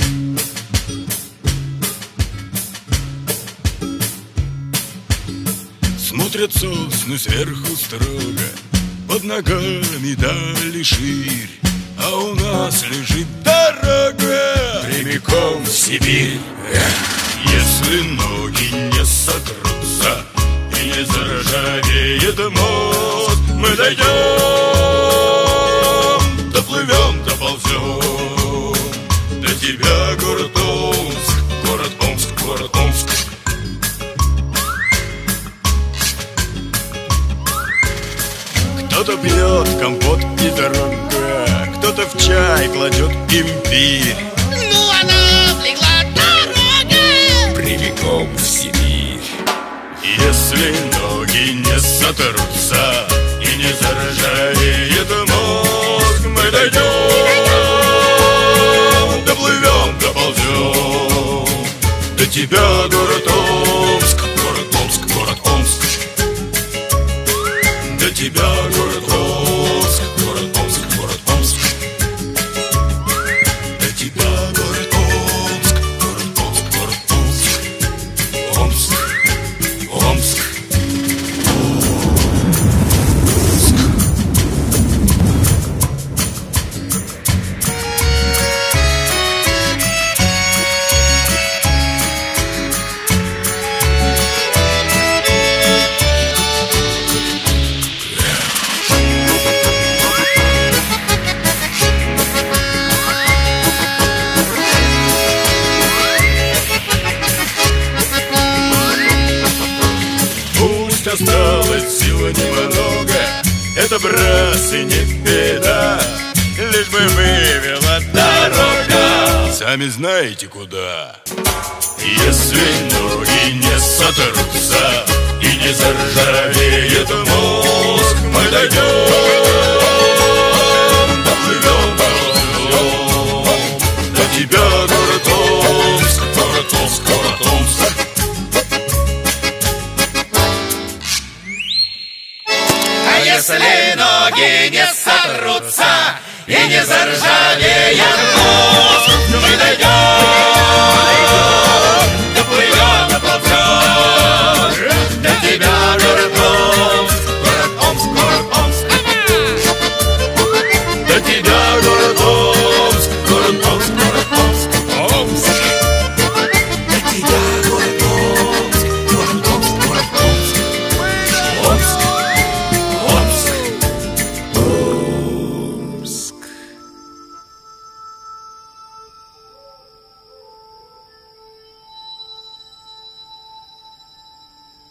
Смотрят сосны сверху строго, под ногами дали ширь, а у нас лежит дорога прямиком в Сибирь. Если ноги не сотрутся и не заржавеет мозг, мы дойдем, доплывем, доползем до тебя, город Омск, город Омск, город Омск. Кто-то пьет компот и дорога, кто-то в чай кладет имбирь. Ну она легла дорога прямиком в Сибирь. Если ноги не сотрутся и не заржавеет мозг, мы дойдем, доплывем, доползем до тебя, город Омск, город Омск, город Омск. До тебя, город Омск, город Омск, город Омск. До тебя, город Омск, город Омск, город Омск. Омск, Омск. Осталось всего немного, это, братцы, не беда, лишь бы вывела дорога, сами знаете куда. Если ноги не сотрутся и не заржавеет мозг, мы дойдем, доплывем, доплывем до тебя, город Омск, город Омск, город Омск. Если ноги не сотрутся и не заржавеют